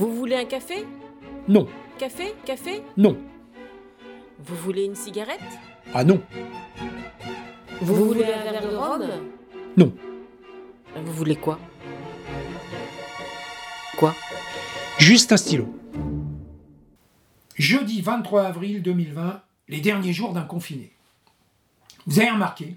Vous voulez un café? Non. Café? Café? Non. Vous voulez une cigarette? Ah non. Vous voulez un verre de rhum? Non. Vous voulez quoi? Quoi? Juste un stylo. Jeudi 23 avril 2020, les derniers jours d'un confiné. Vous avez remarqué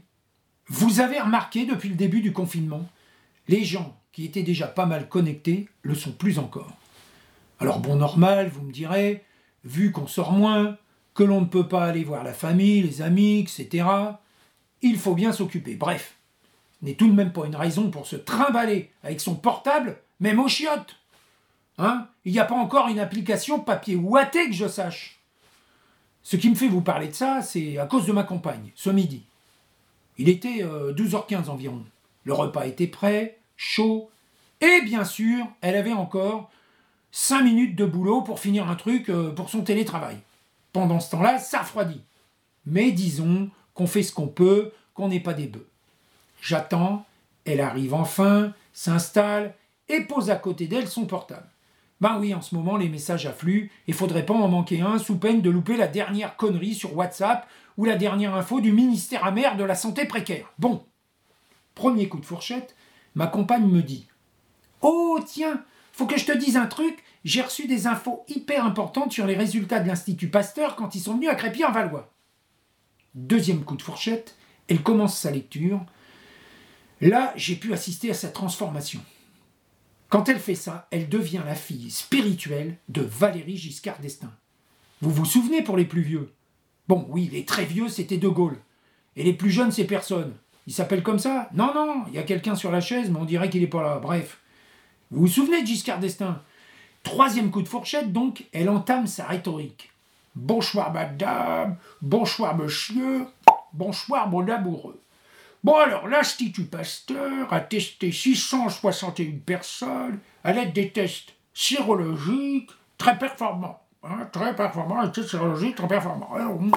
depuis le début du confinement, les gens qui étaient déjà pas mal connectés le sont plus encore. Alors bon, normal, vous me direz, vu qu'on sort moins, que l'on ne peut pas aller voir la famille, les amis, etc., il faut bien s'occuper. Bref, ce n'est tout de même pas une raison pour se trimballer avec son portable, même aux chiottes. Hein? Il n'y a pas encore une application papier ouaté que je sache. Ce qui me fait vous parler de ça, c'est à cause de ma compagne, ce midi. Il était 12h15 environ. Le repas était prêt, chaud, et bien sûr, elle avait encore 5 minutes de boulot pour finir un truc pour son télétravail. Pendant ce temps-là, ça refroidit. Mais disons qu'on fait ce qu'on peut, qu'on n'est pas des bœufs. J'attends, elle arrive enfin, s'installe et pose à côté d'elle son portable. Ben oui, en ce moment, les messages affluent et faudrait pas en manquer un sous peine de louper la dernière connerie sur WhatsApp ou la dernière info du ministère amer de la santé précaire. Bon, premier coup de fourchette, ma compagne me dit « Oh tiens, faut que je te dise un truc, j'ai reçu des infos hyper importantes sur les résultats de l'Institut Pasteur quand ils sont venus à Crépy-en-Valois. » Deuxième coup de fourchette, elle commence sa lecture. Là, j'ai pu assister à sa transformation. Quand elle fait ça, elle devient la fille spirituelle de Valéry Giscard d'Estaing. Vous vous souvenez pour les plus vieux? Bon, oui, les très vieux, c'était De Gaulle. Et les plus jeunes, c'est personne. Il s'appelle comme ça? Non, il y a quelqu'un sur la chaise, mais on dirait qu'il n'est pas là. Bref. Vous vous souvenez de Giscard d'Estaing? Troisième coup de fourchette, donc, elle entame sa rhétorique. Bonsoir madame, bonsoir monsieur, bonsoir mon amoureux. Bon alors, l'Institut Pasteur a testé 661 personnes à l'aide des tests sérologiques très performants. Les tests sérologiques très performants.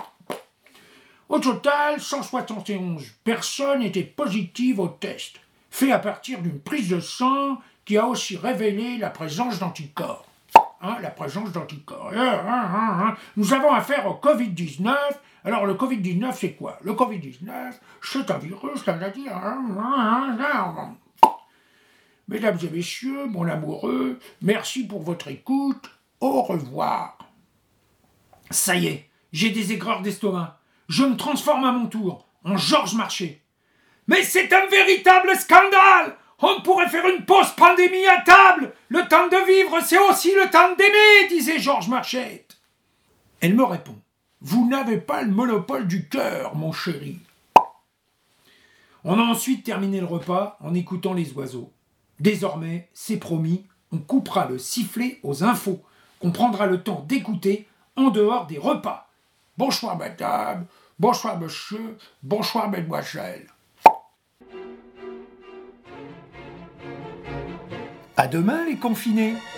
Au total, 171 personnes étaient positives au test, fait à partir d'une prise de sang qui a aussi révélé la présence d'anticorps. La présence d'anticorps. Nous avons affaire au Covid-19. Alors, le Covid-19, c'est quoi? Le Covid-19, c'est un virus, ça veut dire... Mesdames et messieurs, mon amoureux, merci pour votre écoute. Au revoir. Ça y est, j'ai des aigreurs d'estomac. Je me transforme à mon tour en Georges Marchais. Mais c'est un véritable scandale! On pourrait faire une pause pandémie à table. Le temps de vivre, c'est aussi le temps d'aimer, disait Georges Marchais. Elle me répond. Vous n'avez pas le monopole du cœur, mon chéri. On a ensuite terminé le repas en écoutant les oiseaux. Désormais, c'est promis, on coupera le sifflet aux infos qu'on prendra le temps d'écouter en dehors des repas. Bonsoir madame, bonsoir monsieur, bonsoir mademoiselle. À demain les confinés.